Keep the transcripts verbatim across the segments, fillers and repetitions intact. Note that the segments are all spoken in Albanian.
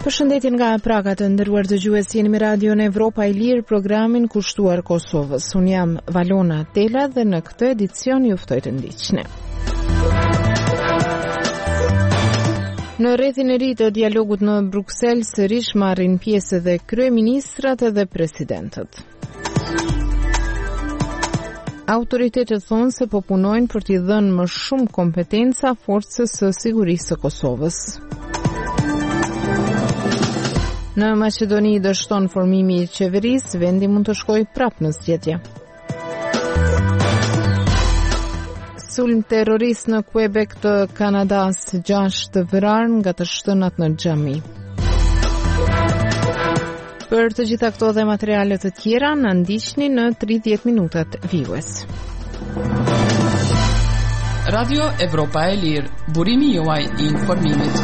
Përshëndetje nga Praga, të nderuar dëgjues, jeni me Radion Evropa e Lirë, programin kushtuar Kosovës. Unë jam Valona Tela dhe në këtë edicion ju ftoj të ndiqni. Në rrethin e ri të dialogut në Bruksel, sërish marrin pjesë edhe kryeministrat edhe presidentët. Autoritetet thonë se po punojnë për t'i dhënë më shumë kompetenca forcës së sigurisë së Kosovës. Në Maqedoni dështon formimi i qeverisë, vendi mund të shkojë prapë në zgjedhje. Sulm terrorist në Quebec të Kanadas, gjashtë vrarë nga të shtënat në xhami. Për të gjitha këto dhe materiale të tjera, na ndiqni në tridhjetë minutat vijues. Radio Evropa e Lirë, burimi juaj i informimit.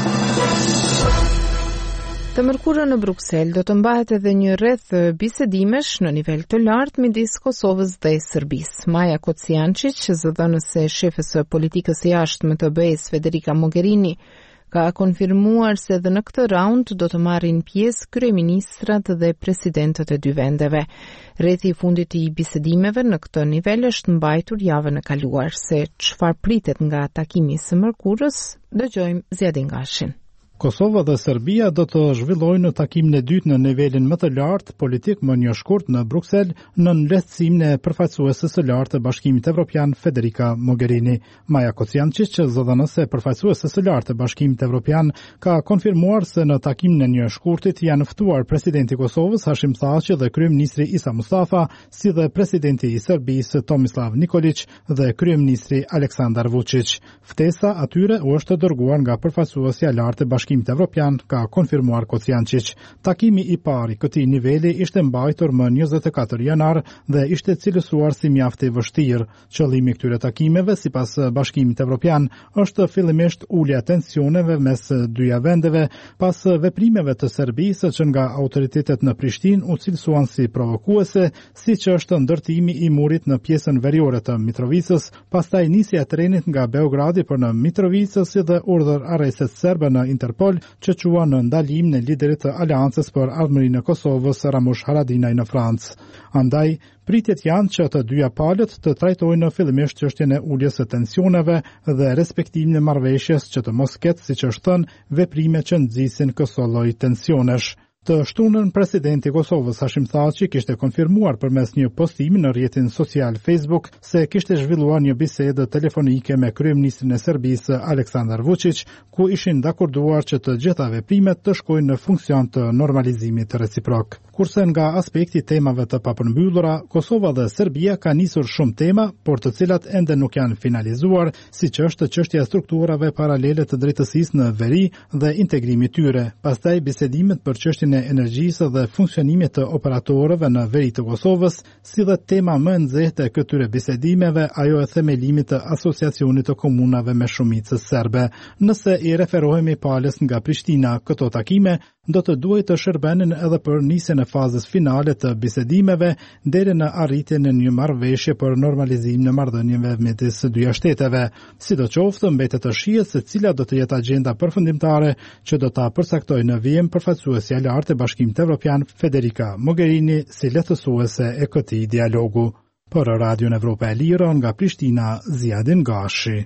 Të mërkurën në Bruksel do të mbahet edhe një rreth bisedimesh në nivel të lartë midis Kosovës dhe Serbisë. Maja Kocijančić, zëdhënëse e shefes së politikës së jashtme të B E-s Federica Mogherini, ka konfirmuar se edhe në këtë raund do të marrin pjesë kryeministrat dhe presidentët e dy vendeve. Rrethi i fundit i bisedimeve në këtë nivel është mbajtur javën e kaluar. Se çfarë pritet nga takimi së mërkurës, dëgjojmë Zjadin Gashin. Kosova dhe Serbia do të zhvillojnë takimin e dytë në nivelin më të lartë politik më një shkurt në Bruksel në lehtësimin e përfaqësuesës së lartë të Bashkimit Evropian Federica Mogherini. Maja Kocijančić, zëdhënëse e përfaqësuesës së lartë të Bashkimit Evropian, ka konfirmuar se në takimin e një shkurtit janë ftuar presidenti i Kosovës Hashim Thaçi dhe kryeministri Isa Mustafa, si dhe presidenti i Serbisë Tomislav Nikolić dhe kryeministri Aleksandar Vučić. Ftesa atyre u është dërguar nga përfaqësuesja e lartë e Bashkimit Evropian, ka konfirmuar Kocijančić. Takimi i parë i këtij niveli ishte mbajtur më njëzet e katër janar dhe ishte cilësuar si mjaft i vështirë. Qëllimi i këtyre takimeve, sipas Bashkimit Evropian, është fillimisht ulja e tensioneve mes dyja vendeve pas veprimeve të Serbisë që nga autoritetet në Prishtinë u cilësuan si provokuese, siç është ndërtimi i murit në pjesën veriore të Mitrovicës, pastaj nisja e trenit nga Beogradi për në Mitrovicë si dhe urdhër arrestet serbe në Interpol që qua në ndalim në liderit të Aleancës për Ardhmërinë e Kosovës Ramush Haradinaj në Francë. Andaj, pritjet janë që të dyja palët të trajtojnë fillimisht çështjen e uljes së tensioneve dhe respektimin e marrëveshjes që të mos ketë, siç është thënë, veprime që nxisin këso lloj tensionesh. Të shtunën presidenti i Kosovës Hashim Thaçi kishte konfirmuar përmes një postimi në rrjetin social Facebook se kishte zhvilluar një bisedë telefonike me kryeministrin e Serbisë Aleksandar Vučić, ku ishin dakorduar që të gjitha veprimet të shkojnë në funksion të normalizimit reciprok. Kurse nga aspekti temave të papërmbyllura, Kosova dhe Serbia ka nisur shumë tema, por të cilat ende nuk janë finalizuar, siç është çështja e strukturave paralele të drejtësisë në veri dhe integrimi tyre. Pastaj bisedimet për çështjen e energjisë dhe funksionimit të operatorëve në veri të Kosovës, si dhe tema më e nxehtë e këtyre bisedimeve, ajo e themelimit të asociacionit të komunave me shumicë serbe. Nëse i referohemi palës nga Prishtina, këto takime do të duhet të shërbenin edhe për nisjen e fazës finale të bisedimeve deri në arritjen e një marrëveshje për normalizimin e marrëdhënieve midis së dyja shteteve. Sidoqoftë, mbetet të shihet se cila do të jetë agjenda përfundimtare që do ta përcaktojë në vijim përfaqësuesja e lartë e Bashkimit Evropian Federica Mogherini si lehtësuese e këtij dialogu. Për Radion Evropa e Lirë nga Prishtina, Zjadin Gashi.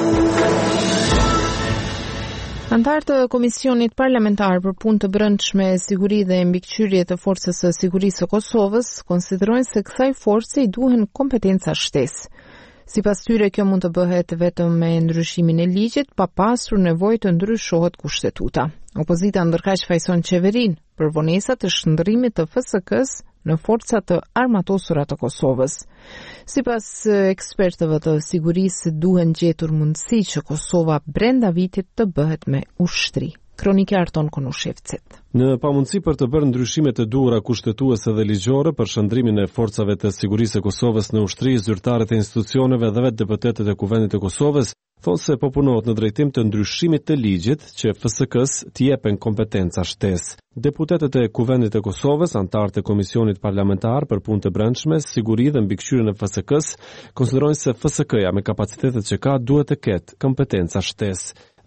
Antarë të Komisionit Parlamentar për Punë të Brendshme, Siguri dhe Mbikëqyrje të Forcës së Sigurisë së Kosovës konsiderojnë se kësaj force i duhen kompetenca shtesë. Sipas tyre, kjo mund të bëhet vetëm me ndryshimin e ligjit, pa pasur nevojë të ndryshohet kushtetuta. Opozita ndërkaq fajson qeverinë për vonesat të shndërrimit të F S K-s në forcat të armatosura të Kosovës. Sipas ekspertëve të sigurisë, duhen gjetur mundësi që Kosova brenda vitit të bëhet me ushtri. Kronike Arton Konushevcit. Në pamundësi për të bërë ndryshime të duhura kushtetuese dhe ligjore për shndrimin e forcave të sigurisë së Kosovës në ushtri, zyrtarët e institucioneve dhe vetë deputetët e Kuvendit të Kosovës thonë se po punohet në drejtim të ndryshimit të ligjit që F S K-s t'i jepen kompetenca shtesë. Deputetët e Kuvendit të Kosovës, antarët e Komisionit Parlamentar për Punë të Brendshme, Siguri dhe Mbikëqyrjen e F S K-s, konsiderojnë se F S K-ja me kapacitetet që ka duhet të ketë kompetenca shtesë.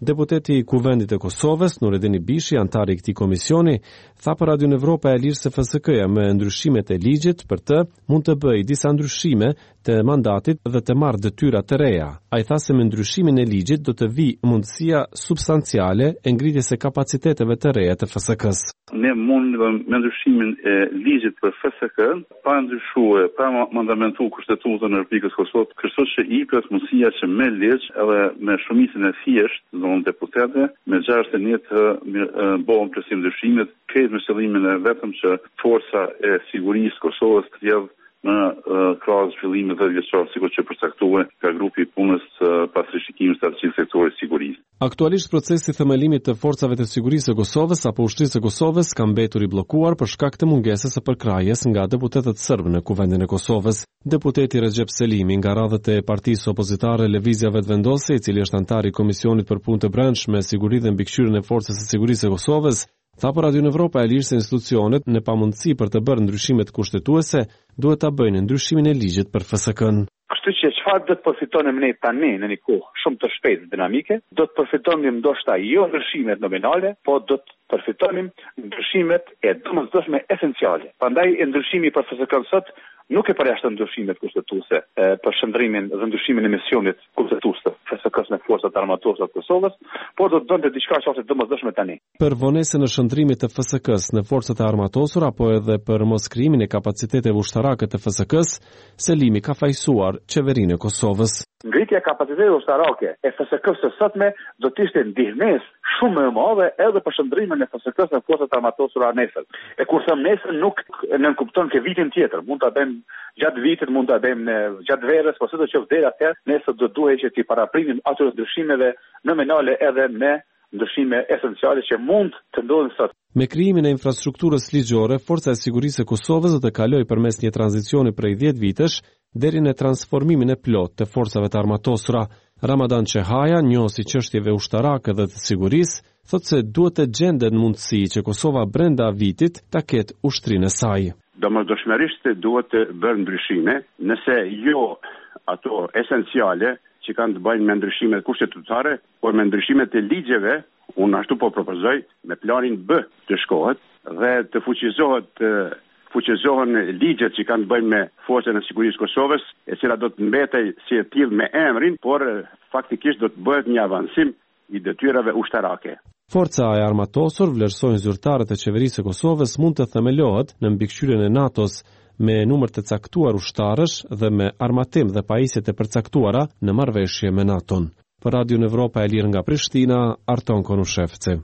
Deputeti i Kuvendit e Kosovës, Nureddin Ibishi, antari i këtij komisioni, tha për Radio Evropa e Lirë se F S K-ja me ndryshimet e ligjit për të mund të bëjë disa ndryshime të mandatit dhe të marrë detyra të reja. Ai tha se me ndryshimin e ligjit do të vi mundësia substanciale e ngritjes së kapaciteteve të reja të F S K-s. Ne mund me ndryshimin e ligjit për F S K, pa ndryshuar, pa mandamentu kushtetutën e Republikës Kosovës, kështu që i plas mundësia që me ligj edhe me shumicën e thjeshtë, do të deputetë, me gjashtë e një të bëhen plotësim ndryshimet, këtë me qëllimin e vetëm që forca e sigurisë Kosovës të jetë në krahas zhvillimit dhe vjeçor, sikur që përcaktuar nga grupi i punës pas rishikimit të strategjisë sektorit sigurisë. Aktualisht procesi i themelimit të forcave të sigurisë së Kosovës apo ushtrisë së Kosovës ka mbetur i bllokuar për shkak të mungesës së përkrahjes nga deputetët serbë në Kuvendin e Kosovës. Deputeti Recep Selimi nga radhët e partisë opozitare Lëvizja Vetëvendosje, i cili është antar i Komisionit për Punë të Brendshme, Siguri dhe Mbikëqyrjen e Forcës së Sigurisë së Kosovës, tha për Radio Evropa e Lirë se institucionet në pamundësi për të bërë ndryshimet kushtetuese duhet ta bëjnë ndryshimin e ligjit për F S K-n. Kështu që çfarë do të përfitonim ne tani në një kohë shumë të shpejtë dinamike, do të përfitonim ndoshta jo ndryshimet nominale, po do të përfitonim ndryshimet e domosdoshme esenciale. Prandaj ndryshimi për F S K-n sot nuk e përjashton ndryshimet kushtetuese për shndrimin dhe ndryshimin e misionit kushtetues të F S K-s në forcat armatose të Kosovës, por do të donte diçka që është domosdoshme tani. Për vonesën e shndrimit të F S K-s në forcat e armatosura apo edhe për moskrijimin e kapaciteteve ushtarake të F S K-s, Selimi ka fajsuar qeverinë e Kosovës. Ngritja e kapaciteteve ushtarake e F S K-s së sotme do të ishte ndihmës shumë më e madhe edhe për shndrimin e F S K-s në forcat armatosura nesër. E kur them nesër nuk nën kupton ke vitin tjetër, mund ta bëjmë gjatë vitit, mund ta bëjmë gjatë verës, por sado që vdera atëherë, nesër do duhet që ti paraprinim ato ndryshimeve nominale edhe me ndryshime esenciale që mund të ndodhin sot. Me krijimin e infrastrukturës ligjore, Forca e Sigurisë së Kosovës do të kalojë përmes një tranzicioni prej dhjetë vitesh deri në transformimin e plotë të forcave të armatosura. Ramadan Çehaja, njohësi çështjeve ushtarake dhe të sigurisë, thotë se duhet të gjendet mundësi që Kosova brenda vitit ta ketë ushtrinë e saj. Domosdoshmërisht duhet të bërë ndryshime, nëse jo ato esenciale që kanë të bëjnë me ndryshimet kushtetutare, por me ndryshimet e ligjeve, unë ashtu po propozoj me planin B të shkohet dhe të fuqizohet fuqizohen ligjet që kanë të bëjnë me Forcën e Sigurisë Kosovës, e cila do të mbetej si e tillë me emrin, por faktikisht do të bëhet një avansim i detyrave ushtarake. Forca e armatosur, vlerësojnë zyrtarët e qeverisë së Kosovës, mund të themelohet në mbikëqyrjen e NATO-s me numër të caktuar ushtarësh dhe me armatim dhe pajisjet e përcaktuara në marrëveshje me NATO-n. Për Radio Evropa e Lirë nga Prishtina, Arton Konushevci.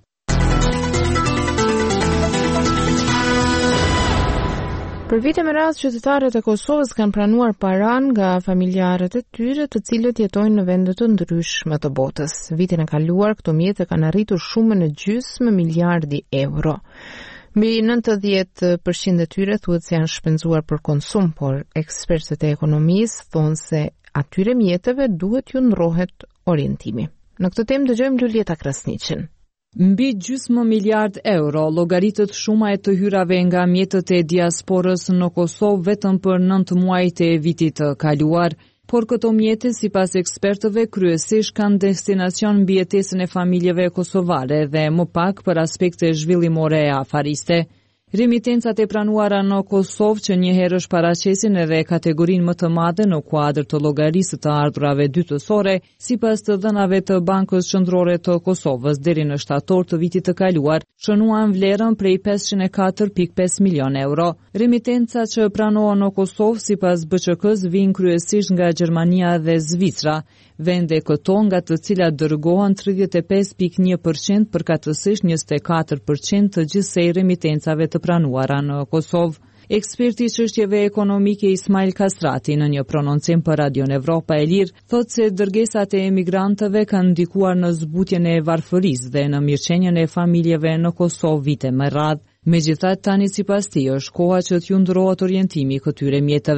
Për vite me radhë, qytetarët e Kosovës kanë pranuar paran nga familjarët e tyre të cilët jetojnë në vende të ndryshme të botës. Vitin e kaluar, këto mjete kanë arritur shumën e gjysmë miliardi euro. Mbi nëntëdhjetë përqind e tyre thuhet se janë shpenzuar për konsum, por ekspertët e ekonomisë thonë se atyre mjeteve duhet ju ndrohet orientimi. Në këtë temë dëgjojmë Lulieta Krasniqin. Mbi gjysmë miliard euro llogaritet shuma e të hyrave nga mjetët e diasporës në Kosovë vetëm për nëntë muajt e vitit të kaluar, por këto mjete, sipas ekspertëve, kryesisht kanë destinacion mbijetesën e familjeve kosovare dhe më pak për aspekte zhvillimore e afariste. Remitencat e pranuara në Kosovë që një herë është paraqesin edhe kategorinë më të madhe në kuadër të llogarisë të ardhurave dytësore, sipas të dhënave të Bankës Qendrore të Kosovës deri në shtator të vitit të kaluar, shënuan vlerën prej pesëqind e katër pikë pesë milion euro. Remitencat që pranohen në Kosovë sipas B Q K-s vijnë kryesisht nga Gjermania dhe Zvicra, vende këto nga të cilat dërgohen tridhjetë e pesë pikë një përqind përkatësisht njëzet e katër përqind të gjithsej remitencave të pranuara në Kosovë. Eksperti i çështjeve ekonomike Ismail Kasrati në një prononcim për Radio Evropa e Lirë thotë se dërgesat e emigrantëve kanë ndikuar në zbutjen e varfërisë dhe në mirëqenien e familjeve në Kosovë vite më radhë. Megjithatë, tani sipas tij është koha që t'ju ndrohet orientimi këtyre mjeteve.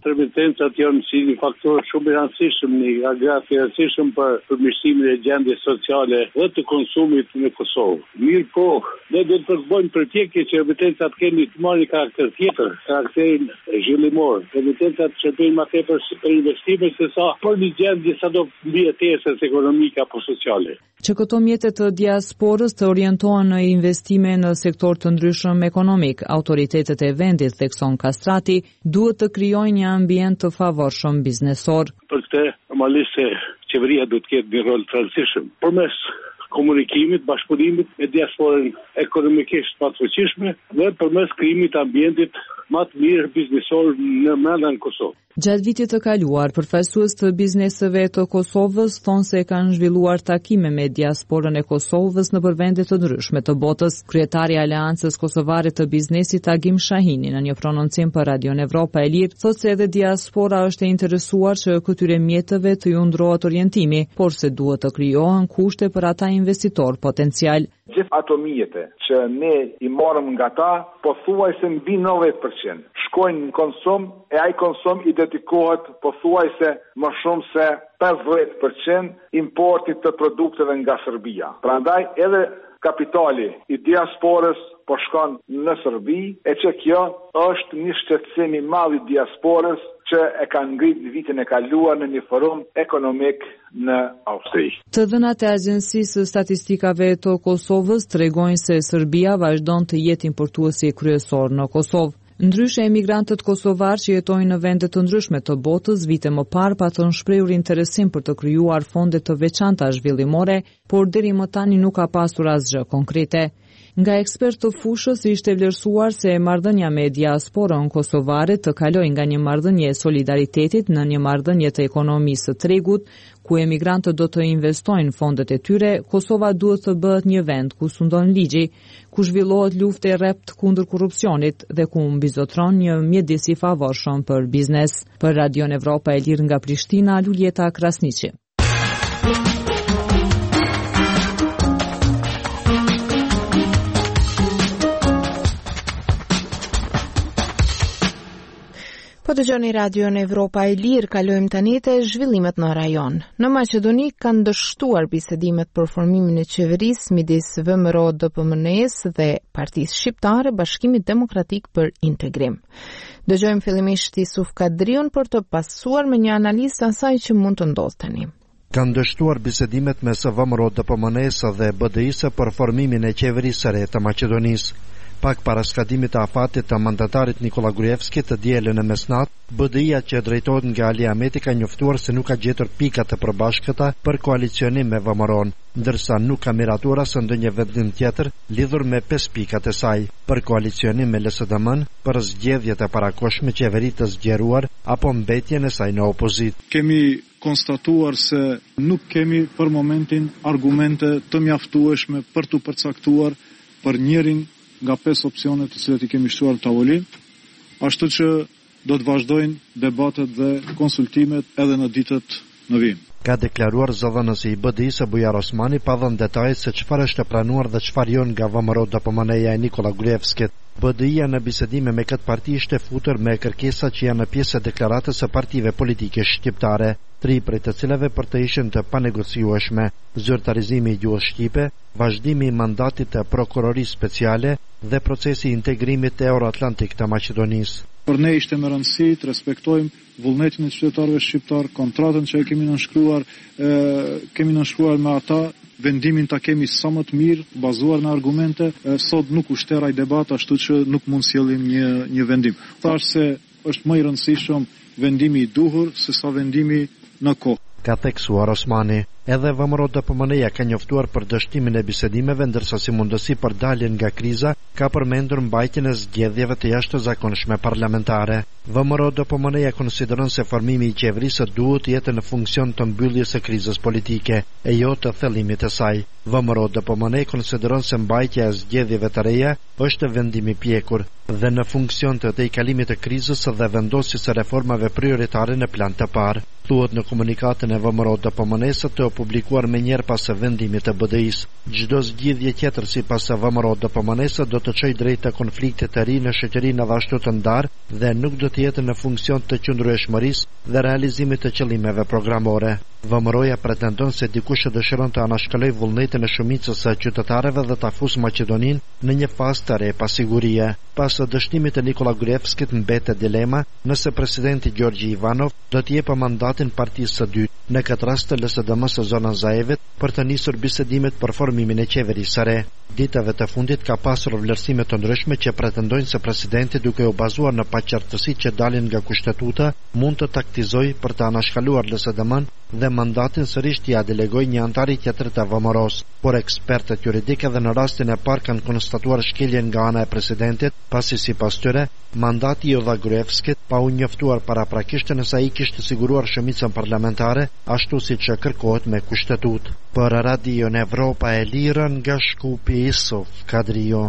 Intermitencat janë si një faktor shumë i rëndësishëm, një agregat i rëndësishëm për përmirësimin e gjendjes sociale dhe të konsumit në Kosovë. Mirë po, ne do të përbojmë përpjekje që intermitencat keni të marrë një karakter tjetër, karakterin zhvillimor. Intermitencat shërbejnë më tepër për investime se sa për një gjendje sa do mbijetesës ekonomike apo sociale. Që këto mjete të diasporës të orientohen në investime në sektor të ndryshëm ekonomik, autoritetet e vendit, thekson Kastrati, duhet të krijojnë një ambient të favorshëm biznesor. Për këtë, normalisht se qeveria duhet të ketë një rol të rëndësishëm përmes komunikimit, bashkëpunimit me diasporën ekonomikisht më të fuqishme dhe përmes krijimit të ambientit më të mirë biznesor në brenda në Kosovë. Gjatë vitit të kaluar, përfaqësues të bizneseve të Kosovës thonë se kanë zhvilluar takime me diasporën e Kosovës në vende të ndryshme të botës. Kryetari i Aleancës Kosovare të Biznesit Agim Shahini në një prononcim për Radion Evropa e Lirë thotë se edhe diaspora është e interesuar që këtyre mjeteve të ju ndrohet orientimi, por se duhet të krijohen kushte për ata investitor potencial. Gjithë ato mjete që ne i marrëm nga ta, pothuajse mbi nëntëdhjetë përqind shkojnë në konsum e ai konsum i dedikohet pothuajse më shumë se pesëdhjetë përqind importit të produkteve nga Serbia. Prandaj edhe kapitali i diasporës po shkon në Serbi, e që kjo është një shqetësim i madh i diasporës që e kanë ngritur vitin e kaluar në një forum ekonomik në Austri. Të dhënat e Agjencisë së Statistikave të Kosovës tregojnë se Serbia vazhdon të jetë importuesi kryesor në Kosovë. Ndryshe, emigrantët kosovar që jetojnë në vende të ndryshme të botës vite më parë patën shprehur interesim për të krijuar fonde të veçanta zhvillimore, por deri më tani nuk ka pasur asgjë konkrete. Nga ekspert të fushës ishte vlerësuar se marrëdhënia me diasporën kosovare të kalojë nga një marrëdhënie e solidaritetit në një marrëdhënie të ekonomisë së tregut, ku emigrantët do të investojnë fondet e tyre. Kosova duhet të bëhet një vend ku sundon ligji, ku zhvillohet luftë e rrept kundër korrupsionit dhe ku mbizotron një mjedis i favorshëm për biznes. Për Radion Evropa e Lirë nga Prishtina, Luljeta Krasniqi. Po dëgjoni Radion Evropa e Lirë, kalojmë tani te zhvillimet në rajon. Në Maqedoni kanë dështuar bisedimet për formimin e qeverisë midis V M R O D P M N E-s dhe Partisë Shqiptare Bashkimit Demokratik për Integrim. Dëgjojmë fillimisht Isuf Kadriun për të pasuar me një analizë asaj që mund të ndodhë tani. Kanë dështuar bisedimet mes V M R O D P M N E-s dhe B D I-s për formimin e qeverisë së re të Maqedonisë. Pak para skatimit të afatit të mandatarit Nikola Gruevski të dielën e mesnat, B D I-a që drejtohet nga Ali Ahmeti ka njoftuar se nuk ka gjetur pikat të përbashkëta për koalicionim me V M R O-n, ndërsa nuk ka miratuar as ndonjë vendim tjetër lidhur me pesë pikat e saj për koalicionim me L S D M-n për zgjedhjet e parakohshme, qeveri të zgjeruar apo mbetjen e saj në opozit. Kemi konstatuar se nuk kemi për momentin argumente të mjaftueshme për të përcaktuar për njërin nga pesë opsionet të cilat i kemi shtuar në tavolinë, ashtu që do të vazhdojnë debatet dhe konsultimet edhe në ditët në vijim. Ka deklaruar zëdhënësi i B D I-s Bujar Osmani pa dhënë detaje se çfarë është e planuar dhe çfarë jo nga V M R O D P M N E-ja e Nikola Gruevskit. B D I-a në bisedime me këtë parti ishte futur me kërkesa që janë pjesë e deklaratës së partive politike shqiptare, tri prej të cilave për të ishin të panegociueshme: zyrtarizimi i gjuhës shqipe, vazhdimi i mandatit të prokurorisë speciale dhe procesi i integrimit euroatlantik të Maqedonisë. Për ne ishte me rëndësi të respektojmë vullnetin e qytetarëve shqiptar, kontratën që e kemi nënshkruar, e, kemi nënshkruar me ata, vendimin ta kemi sa më të mirë, bazuar në argumente. E, sot nuk u shter ai debat, ashtu që nuk mund sjellim një një vendim. Thash se është më i rëndësishëm vendimi i duhur se sa vendimi në kohë. Ka theksuar Osmani. Edhe V M R O D P M N E-ja ka njoftuar për dështimin e bisedimeve, ndërsa si mundësi për daljen nga kriza ka përmendur mbajtjen e zgjedhjeve të jashtëzakonshme parlamentare. V M R O D P M N E-ja konsideron se formimi i qeverisë duhet të jetë në funksion të mbylljes së krizës politike e jo të thellimit të saj. V M R O D P M N E konsideron se mbajtja e zgjedhjeve të reja është vendimi pjekur dhe në funksion të të i kalimit të krizës dhe vendosjes së reformave prioritare në plan të parë. Thuhet në komunikatën e V M R O D P M N-s të publikuar me njerë pas vendimit të B D I-s. Çdo zgjidhje tjetër sipas V M R O D P M N-s do të çojë drejt të konflikte të ri në shoqërinë edhe ashtu të ndarë dhe nuk do të jetë në funksion të qëndrueshmërisë dhe realizimit të qëllimeve programore. V M R O-ja pretendon se dikush dëshiron të anashkaloj vullnetin e shumicës së qytetarëve dhe ta fusë Maqedoninë në një fazë të re pa sigurie. Pas dështimit të Nikola Gruevskit mbetet dilema nëse presidenti Gjorgji Ivanov do të jepë mandatin partisë së dytë, në këtë rast të L S D M-s së Zoran Zaevit, për të nisur bisedimet për formimin e qeverisë së re. Ditëve të fundit ka pasur vlerësime të ndryshme që pretendojnë se presidenti, duke u bazuar në paqartësitë që dalin nga kushtetuta, mund të taktizojë për të anashkaluar L S D M-n dhe mandatin sërish t'ia delegoj një antari tjetër të V M R O-s, por ekspertët juridikë edhe në rastin e parë kanë konstatuar shkeljen nga ana e presidentit, pasi sipas tyre mandati i dha Gruevskit pa u njoftuar paraprakisht nëse ai kishte siguruar shumicën parlamentare, ashtu siç kërkohet me kushtetut. Për Radio Evropa e Lirë nga Shkupi, Isuf Kadrio.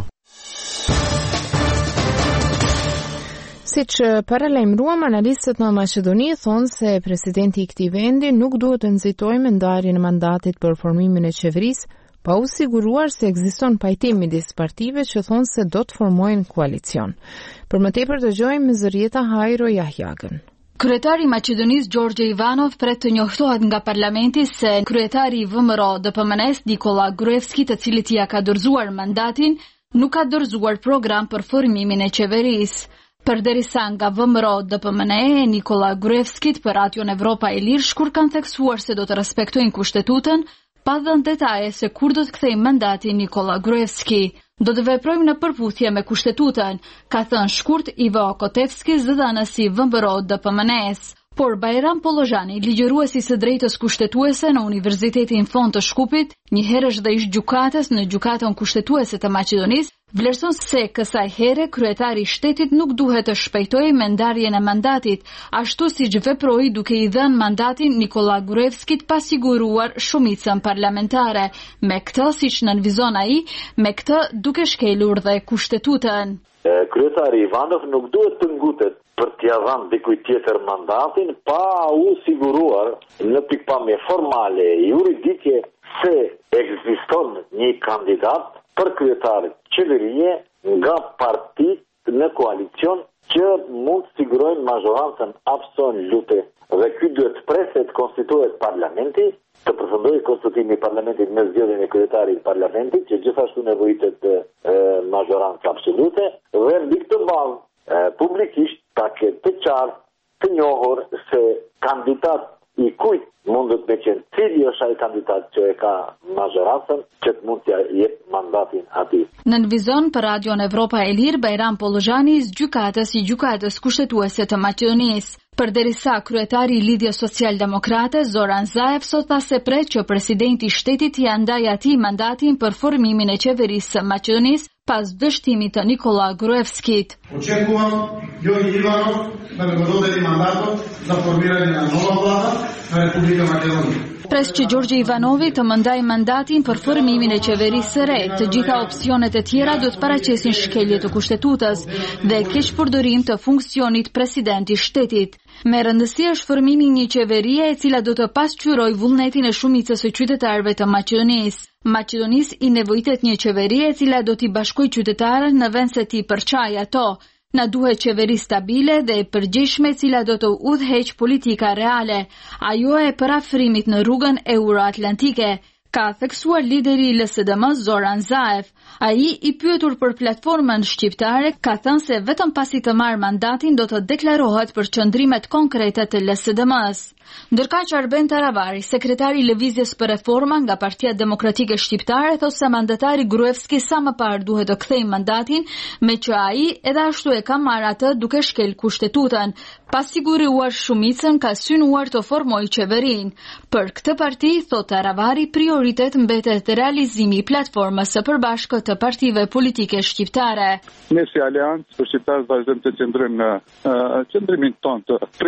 Siç paralajmëruam, analistët në Maqedoni thonë se presidenti i këtij vendi nuk duhet të nxitojë me ndarjen e mandatit për formimin e qeverisë, pa u siguruar se ekziston pajtim midis partive që thonë se do të formojnë koalicion. Për më tepër dëgjojmë Zërieta Hajro Jahjagën. Kryetari i Maqedonisë Gjorgje Ivanov pret të njoftohet nga parlamenti se kryetari i V M R O D P M N-s Nikola Gruevski, të cilit ia ka dorëzuar mandatin, nuk ka dorëzuar program për formimin e qeverisë. Përderisa nga V M R O D P M N e Nikola Gruevskit për Radio Evropa e Lirë shkur kanë theksuar se do të respektojnë kushtetutën, pa dhënë detaje se kur do të kthejë mandatin Nikola Gruevski. Do të veprojmë në përputhje me kushtetutan, ka thënë shkurt Ivo Kotevski, zëdhënësi V M R O D P M N-s. Por Bajram Pollozhani, ligjëruesi së drejtës kushtetuese në Universitetin Fond të Shkupit, një herësh dhe ish gjykatës në gjykatën kushtetuese të Maqedonisë, vlerëson se kësaj here kryetari i shtetit nuk duhet të shpejtojë me ndarjen e mandatit, ashtu siç veproi duke i dhënë mandatin Nikola Gruevskit pa siguruar shumicën parlamentare. Me këtë, siç nënvizon ai, me këtë duke shkelur dhe kushtetutan. Kryetari Ivanov nuk duhet të ngutet për t'ia dhënë dikujt tjetër mandatin pa u siguruar në pikpamje formale juridike se ekziston një kandidat për kryetarin qeverie nga partitë në koalicion që mund të sigurojnë majorancën absolute. Dhe ky duhet të presë të konstituohet parlamenti, të përfundojë konstitutimi i parlamentit me zgjedhjen e kryetarit të parlamentit, që gjithashtu nevojitet majorancë absolute, dhe mbi këtë bazë publikisht ta ketë të qartë, të njohur se kandidat i kujt mundet me qenë cili është ai kandidat që e ka majorancën që të mund t'ja jep mandatin atij. Nënvizon për Radio Evropa e Lirë Bajram Pollozhani, gjykatës i gjykatës kushtetuese të Maqedonisë. Përderisa kryetari i Lidhjes Social-Demokrate Zoran Zaev sot tha se pret që presidenti i shtetit ia ndajë atij mandatin për formimin e qeverisë së Maqedonisë pas dështimit të Nikola Gruevskit. Očekujem Gjorgji Ivanov da mi dodeli mandato za formiranje na nova vlada na Republika Makedonija. Pres që Gjorgji Ivanovi të më ndajë mandatin për formimin e qeverisë së re. Të gjitha opsionet e tjera do të paraqesin shkelje të kushtetutës dhe keqpërdorim të funksionit presidenti i shtetit. Me rëndësi është formimi një qeverie e cila do të pasqyrojë vullnetin e shumicës së qytetarëve të Maqedonisë. Maqedonisë i nevojitet një qeverie e cila do t'i bashkojë qytetarët në vend se t'i përçajë ato. Na duhet qeveri stabile dhe e përgjithshme e cila do të udhëheqë politika reale, ajo e parafrimit në rrugën euroatlantike, ka theksuar lideri i L S D M-s Zoran Zaev. Ai, i pyetur për platformën shqiptare, ka thënë se vetëm pasi të marrë mandatin do të deklarohet për qëndrimet konkrete të L S D M-s. Ndërkaq Arben Taravari, sekretari i Lëvizjes për Reforma nga Partia Demokratike Shqiptare, thotë se mandatari Gruevski sa më parë duhet të kthejë mandatin, me që ai edhe ashtu e ka marrë atë duke shkel kushtetutën, pa siguruar shumicën ka synuar të formojë qeverinë. Për këtë parti, thotë Taravari, prioritet mbetet realizimi i platformës së përbashkët të partive politike shqiptare. Ne si Aleancë për shqiptarët vazhdojmë të qëndrojmë në uh, qëndrimin tonë të prej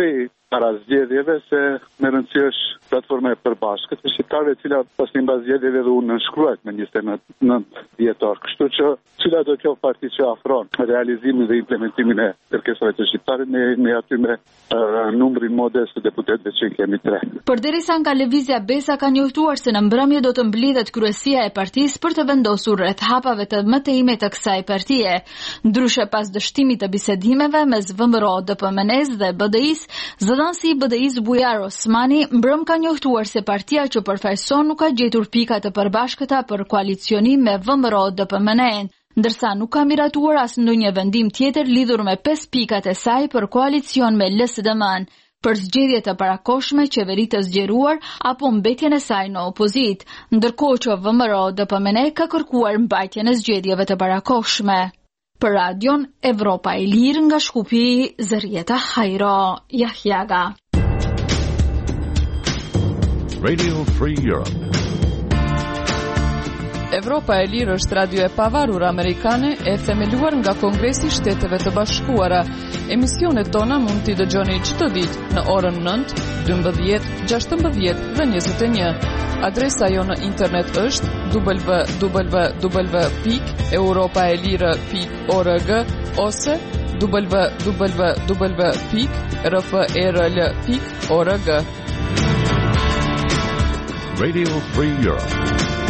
para zgjedhjeve se me rëndësi është platforma e përbashkët e shqiptarëve, e cila pas një mbas zgjedhjeve dhe unë nënshkruhet me njëzet e nëntë dhjetor. Kështu që cila do të qoftë parti që afron realizimin dhe implementimin e kërkesave të shqiptarit, ne ne aty me uh, numrin modest të deputetëve që kemi tre. Përderisa nga lëvizja Besa ka njoftuar se në mbrëmje do të mblidhet kryesia e partisë për të vendosur rreth hapave të mëtejimit të kësaj partie. Ndryshe pas dështimit të bisedimeve mes V M R O, D P M N-s dhe B D I-s, zëdhënësi i B D I-s Bujar Osmani mbrëm ka njoftuar se partia që përfaqëson nuk ka gjetur pika të përbashkëta për koalicionim me V M R O, D P M N-n, ndërsa nuk ka miratuar as ndonjë vendim tjetër lidhur me pesë pikat e saj për koalicion me L S D M-n, për zgjedhje të parakoshme, qeveri të zgjeruar apo mbetjen e saj në opozit, ndërkohë që V M R O, D P M N ka kërkuar mbajtjen e zgjedhjeve të parakoshme. Për radion Evropa e Lirë nga Shkupi, Zërieta Hajro, Jahjaga. Radio Free Europe. Evropa e Lirë është radio e pavarur amerikane e themeluar nga Kongresi i Shteteve të Bashkuara. Emisionet tona mund t'i dëgjoni çdo ditë në orën nëntë, dymbëdhjetë, gjashtëmbëdhjetë dhe njëzet e një. Adresa jo në internet është w w w pikë europaelire pikë org ose w w w pikë r f e r l pikë org. Radio Free Europe.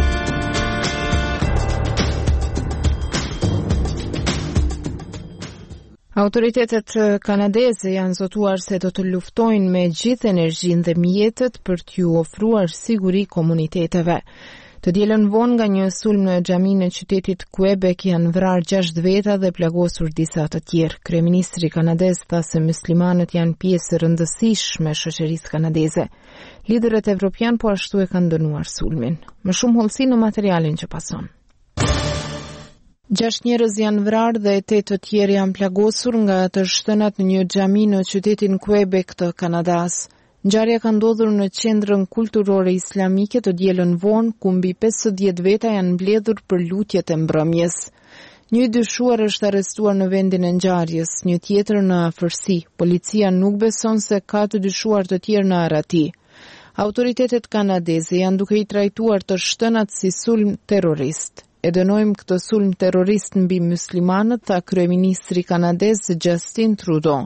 Autoritetet kanadeze janë zotuar se do të luftojnë me gjithë energjinë dhe mjetët për t'ju ofruar siguri komuniteteve. Të dielën vonë nga një sulm në xhaminë e qytetit Quebec janë vrarë gjashtë veta dhe plagosur disa të tjerë. Kryeministri kanadez tha se muslimanët janë pjesë e rëndësishme e shoqërisë kanadeze. Liderët evropian po ashtu e kanë dënuar sulmin. Më shumë hollësi në materialin që pason. Gjashtë njerëz janë vrarë dhe tetë të tjerë janë plagosur nga të shtënat në një xhami në qytetin Quebec të Kanadas. Ngjarja ka ndodhur në qendrën kulturore islamike të dielën vonë, ku mbi pesëdhjetë veta janë mbledhur për lutjet e mbrëmjes. Një dyshuar është arrestuar në vendin e ngjarjes, një tjetër në afërsi. Policia nuk beson se ka të dyshuar të tjerë në arati. Autoritetet kanadeze janë duke i trajtuar të shtënat si sulm terrorist. E dënojmë këtë sulm terrorist mbi muslimanët, tha kryeministri kanadez Justin Trudeau.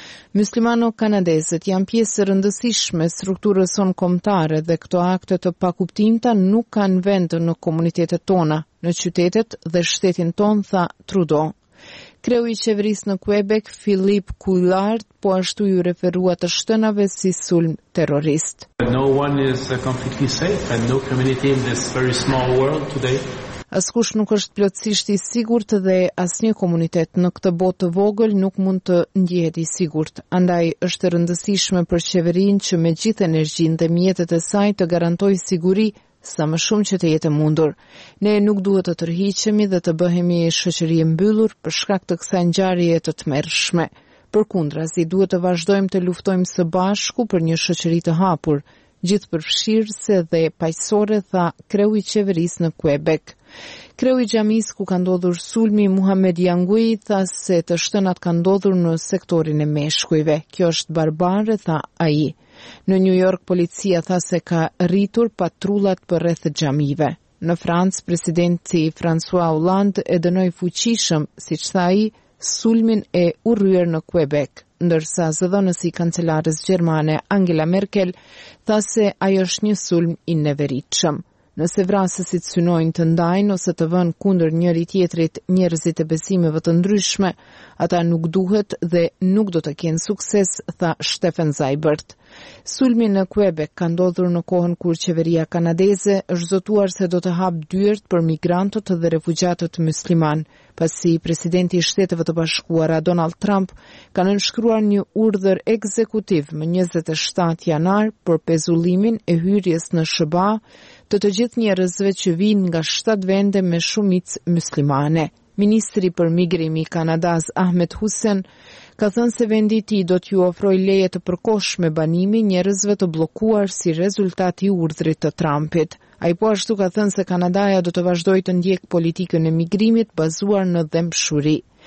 Muslimano-kanadezët janë pjesë e rëndësishme strukturës sonë kombëtare dhe këto akte të pakuptimta nuk kanë vend në komunitetet tona, në qytetet dhe shtetin ton, tha Trudeau. Kreu i qeverisë në Quebec, Philippe Couillard, po ashtu ju referua të shtënave si sulm terrorist. No one is completely safe and no community in this very small world today. Askush nuk është plotësisht i sigurt dhe asnjë komunitet në këtë botë të vogël nuk mund të ndjehet i sigurt. Andaj është e rëndësishme për qeverinë që me gjithë energjinë dhe mjetet e saj të garantojë siguri sa më shumë që të jetë mundur. Ne nuk duhet të tërhiqemi dhe të bëhemi shoqëri e mbyllur për shkak të kësaj ngjarjeje të tmerrshme. Përkundrazi, duhet të vazhdojmë të luftojmë së bashku për një shoqëri të hapur, gjithëpërfshirëse dhe paqësore, tha kreu i qeverisë në Quebec. Kreu i xhamis ku ka ndodhur sulmi, Muhamed Yangui, tha se të shtënat kanë ndodhur në sektorin e meshkujve. Kjo është barbare, tha ai. Në New York, policia tha se ka rritur patrullat për rreth xhamive. Në Francë, presidenti François Hollande e dënoi fuqishëm, siç tha ai, sulmin e urryer në Quebec, ndërsa zëdhënësi i kancelarës gjermane Angela Merkel tha se ai është një sulm i neveritshëm. Nëse vrasësit synojnë të ndajnë ose të vënë kundër njëri tjetrit njerëzit e besimeve të ndryshme, ata nuk duhet dhe nuk do të kenë sukses, tha Stephen Seibert. Sulmi në Quebec ka ndodhur në kohën kur qeveria kanadeze është zotuar se do të hap dyert për migrantët dhe refugjatët musliman, pasi presidenti i Shteteve të Bashkuara Donald Trump ka nënshkruar një urdhër ekzekutiv më njëzet e shtatë janar për pezullimin e hyrjes në S B A të të gjithë njerëzve që vinë nga shtatë vende me shumicë muslimane. Ministri për migrim i Kanadas Ahmed Hussein ka thënë se vendi i tij do t'ju ofrojë leje të përkohshme banimi njerëzve të bllokuar si rezultat i urdhrit të Trumpit. Ai po ashtu ka thënë se Kanadaja do të vazhdojë të ndjek politikën e migrimit bazuar në dëmshuri.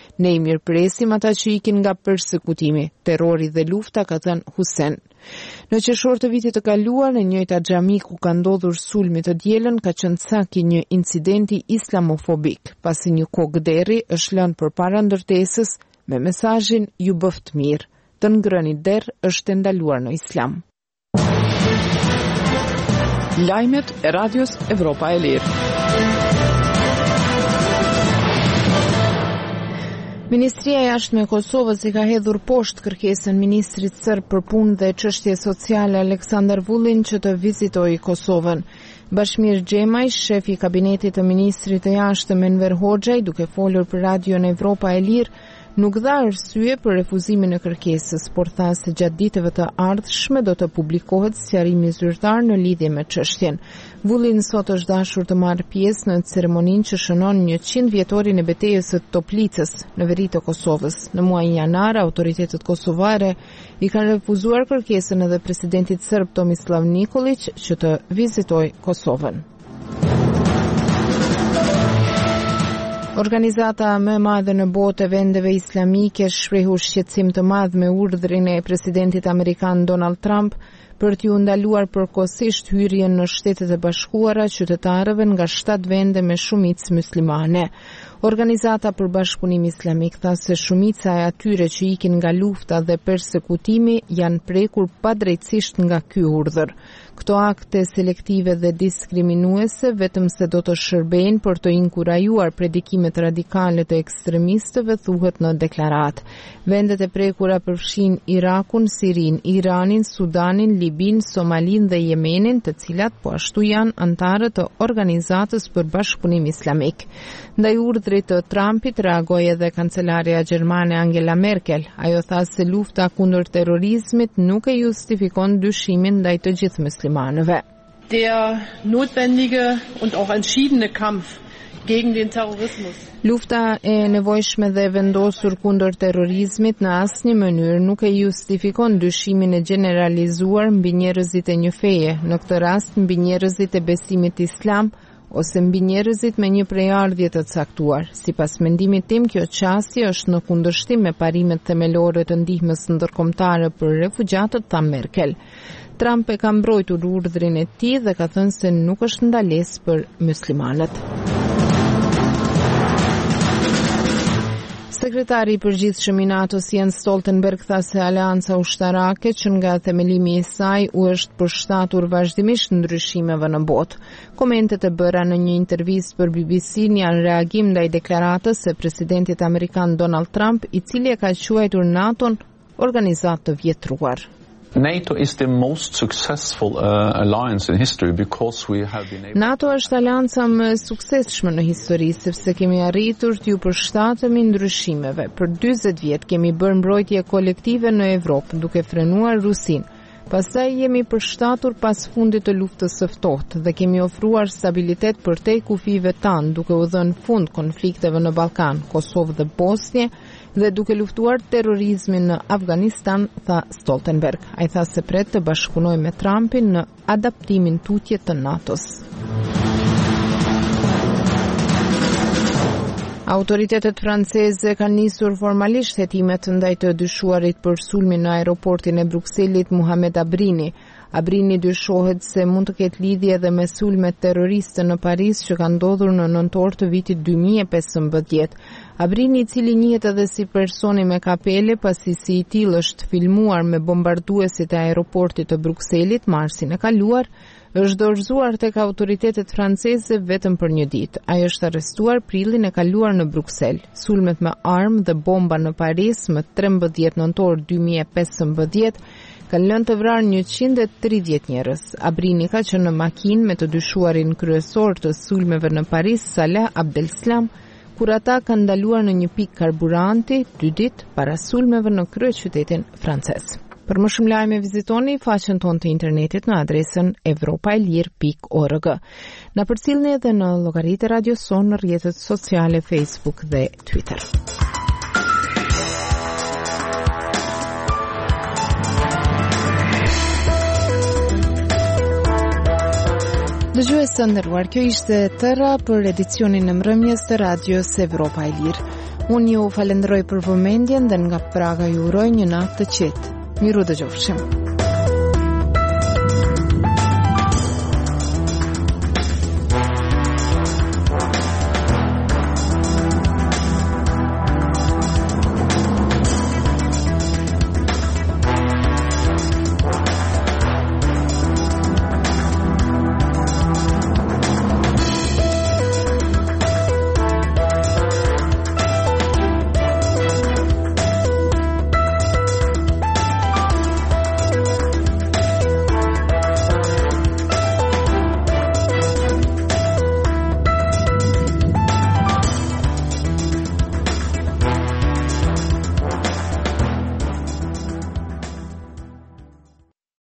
Ne i mirëpresim ata që ikin nga persekutimi, terrori dhe lufta, ka thënë Hussein. Në qershor të vitit të kaluar, në njëjta xhami ku ka ndodhur sulmi të dielën, ka qenë cak i një incidenti islamofobik, pasi një kokë deri është lënë përpara ndërtesës me mesazhin ju bëft mirë. Të ngrëni derë është ndaluar në Islam. Lajmet e Radios Evropa e Lirë. Ministria e Jashtme e Kosovës i ka hedhur poshtë kërkesën ministrit serb për punë dhe çështje sociale Aleksandar Vulin që të vizitojë Kosovën. Bashmir Xhemaj, shefi i kabinetit të ministrit të jashtëm Enver Hoxhaj, duke folur për Radion Evropa e Lirë, nuk dha arsye për refuzimin e kërkesës, por tha se gjatë ditëve të ardhshme do të publikohet sqarimi zyrtar në lidhje me çështjen. Vullin sot është dashur të marrë pjesë në ceremoninë që shënon njëqind vjetorin e betejës së Toplicës në veri të Kosovës. Në muajin janar, autoritetet kosovare i kanë refuzuar kërkesën edhe presidentit serb Tomislav Nikolić që të vizitojë Kosovën. Organizata më e madhe në botë e vendeve islamike shprehur shqetësim të madh me urdhrin e presidentit amerikan Donald Trump për t'ju ndaluar përkohësisht hyrjen në Shtetet e Bashkuara qytetarëve nga shtatë vende me shumicë muslimane. Organizata për Bashkëpunim Islamik tha se shumica e atyre që ikin nga lufta dhe persekutimi janë prekur padrejtësisht nga ky urdhër. Këto akte selektive dhe diskriminuese vetëm se do të shërbejnë për të inkurajuar predikimet radikale të ekstremistëve, thuhet në deklaratë. Vendet e prekura përfshin Irakun, Sirin, Iranin, Sudanin, Libin, Somalin dhe Jemenin, të cilat po ashtu janë antarë të Organizatës për Bashkëpunim Islamik. Ndaj urdhrit të Trumpit reagoi edhe kancelaria gjermane Angela Merkel. Ajo tha se lufta kundër terrorizmit nuk e justifikon dyshimin ndaj të gjithë muslimanëve. Der notwendige und auch entschiedene Kampf gegen den Terrorismus. Lufta e nevojshme dhe vendosur kundër terrorizmit në asnjë mënyrë nuk e justifikon dyshimin e gjeneralizuar mbi njerëzit e një feje, në këtë rast mbi njerëzit e besimit islam ose mbi njerëzit me një prejardhje të caktuar. Sipas mendimit tim, kjo qasje është në kundërshtim me parimet themelore të ndihmës ndërkombëtare për refugjatët, tha Merkel. Trump e ka mbrojtur urdhrin e tij dhe ka thënë se nuk është ndalesë për muslimanët. Sekretari i përgjithshëm i NATO-s Jens Stoltenberg tha se aleanca ushtarake që nga themelimi i saj u është përshtatur vazhdimisht ndryshimeve në botë. Komentet e bëra në një intervistë për B B C janë reagim ndaj deklaratës së presidentit amerikan Donald Trump, i cili e ka quajtur NATO-n organizatë të vjetruar. NATO is the most successful uh, alliance in history because we have been able... NATO është aleanca më e suksesshme në histori sepse kemi arritur t'ju përshtatemi ndryshimeve. Për dyzet vjet kemi bërë mbrojtje kolektive në Evropë duke frenuar Rusinë. Pastaj jemi përshtatur pas fundit të luftës së ftohtë dhe kemi ofruar stabilitet përtej kufive tanë duke u dhënë fund konflikteve në Ballkan, Kosovë dhe Bosnjë dhe duke luftuar terrorizmin në Afganistan, tha Stoltenberg. Ai tha se pret të bashkëpunojë me Trumpin në adaptimin tutje të NATO-s. Autoritetet franceze kanë nisur formalisht hetimet ndaj të dyshuarit për sulmin në aeroportin e Brukselit Muhammed Abrini. Abrini dyshohet se mund të ketë lidhje edhe me sulmet terroriste në Paris që kanë ndodhur në nëntor të vitit dy mijë e pesëmbëdhjetë. Abrini, i cili njihet edhe si personi me kapele pasi si i tillë është filmuar me bombarduesit e aeroportit të Brukselit marsin e kaluar, është dorëzuar tek autoritetet franceze vetëm për një ditë. Ai është arrestuar prillin e kaluar në Bruksel. Sulmet me armë dhe bomba në Paris më trembëdhjetë nëntor dy mijë e pesëmbëdhjetë kanë lënë të vrarë njëqind e tridhjetë njerëz. Abrini ka qenë në makinë me të dyshuarin kryesor të sulmeve në Paris, Salah Abdeslam, kur ata kanë ndaluar në një pikë karburanti dy ditë para sulmeve në kryeqytetin francez. Për më shumë lajme vizitoni faqen tonë të internetit në adresën evropaelir pikë org. Na përcjellni edhe në llogaritë e Radios Son në rrjetet sociale Facebook dhe Twitter. Dëgjues të nderuar, kjo ishte tëra për edicionin e mbrëmjes të Radios Evropa e Lirë. Unë ju falenderoj për vëmendjen dhe nga Praga ju uroj një natë të qetë. Miru dëgjofshim.